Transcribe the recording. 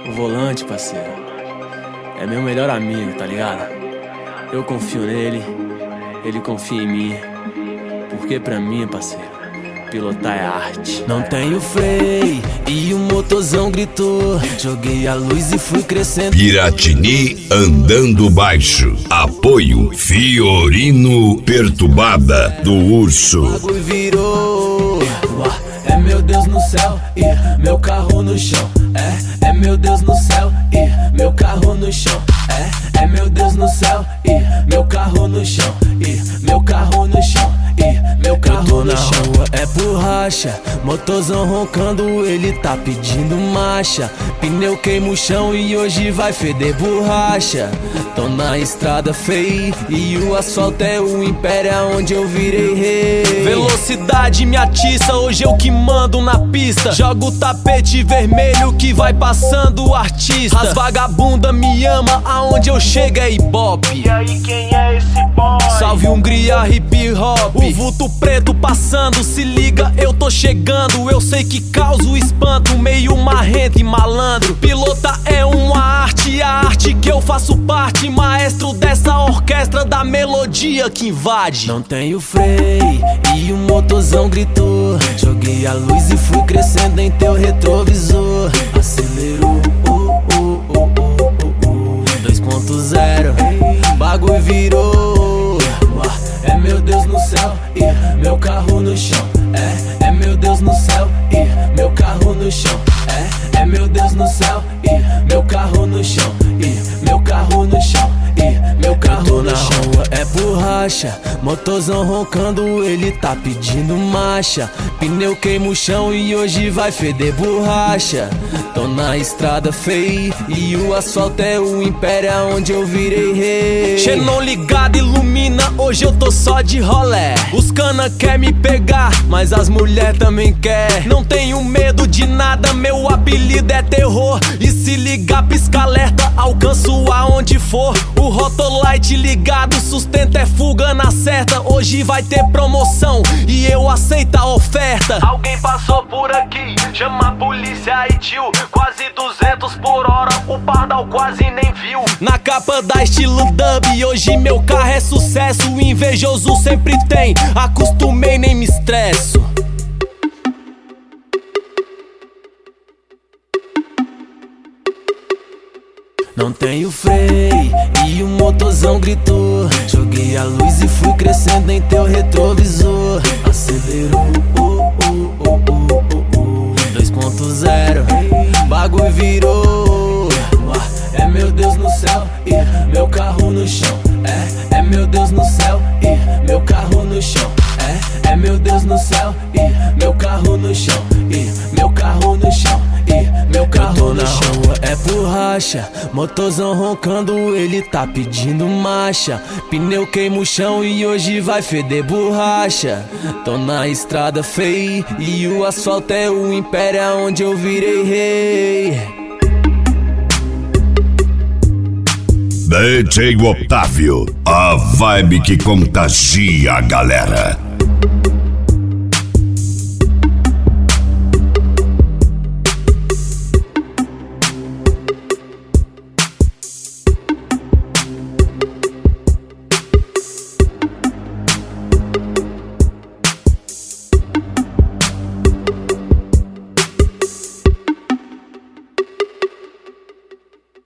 O volante, parceiro, é meu melhor amigo, tá ligado? Eu confio nele, ele confia em mim. Porque pra mim, parceiro, pilotar é arte. Não tenho freio e o motorzão gritou. Joguei a luz e fui crescendo. Piratini andando baixo. Apoio Fiorino Perturbada do Urso. O bagulho virou. É meu Deus no céu e meu carro no chão. É meu Deus no céu e meu carro no chão. É meu Deus no céu e meu carro no chão. E meu carro no chão. E meu carro no chão. Rua é borracha, motorzão roncando, ele tá pedindo marcha. Pneu queima o chão e hoje vai feder borracha. Tô na estrada feia e o asfalto é o império onde eu virei rei. Velocidade me atiça, hoje eu que mando na pista. Jogo o tapete vermelho que vai passando o artista. As vagabunda me ama, aonde eu chego é ibope. E aí, quem é esse boy? Salve Hungria, hip hop. O vulto preto passando, se liga, eu tô chegando. Eu sei que causo espanto, meio marrento e malandro. Pilota é uma arte, a arte que eu faço parte. Maestro dessa orquestra da melodia que invade. Não tenho freio e o motorzão gritou. Joguei a luz e fui crescendo em teu retrovisor. Acelerou, 2.0, bagulho virou. É meu Deus no céu e meu carro no chão. É meu Deus no céu e meu carro no chão. É meu Deus no céu e meu carro no chão. E meu carro no chão. E meu carro no chão. Rua é borracha, motorzão roncando, ele tá pedindo marcha. Pneu queima o chão e hoje vai feder borracha. Tô na estrada feia e o asfalto é o império onde eu virei rei. Xenon ligado ilumina, hoje eu tô só de rolé. Os cana quer me pegar, mas as mulher também quer. Não tenho medo de nada, meu apelido é terror. E se ligar pisca alerta, alcanço aonde for. O Rotolite ligado, sustento é fuga na certa. Hoje vai ter promoção e eu aceito a oferta. Alguém passou por aqui, chama a polícia e tio. Quase 200 por hora, o pardal quase nem viu. Na capa da estilo dub, hoje meu carro é sucesso. O invejoso sempre tem, acostumei nem me estresso. Não tenho freio e o motorzão gritou. Joguei a luz e fui crescendo em teu retrovisor. Acelerou, 2.0, bagulho virou. É meu Deus no céu e meu carro no chão. É meu Deus no céu e meu carro no chão. É meu Deus no céu e meu carro no chão. E meu carro no chão. E meu carro no chão. Rua é borracha, motorzão roncando, ele tá pedindo marcha. Pneu queima o chão e hoje vai feder borracha. Tô na estrada feia e o asfalto é o império onde eu virei rei. DJ Otávio, a vibe que contagia a galera.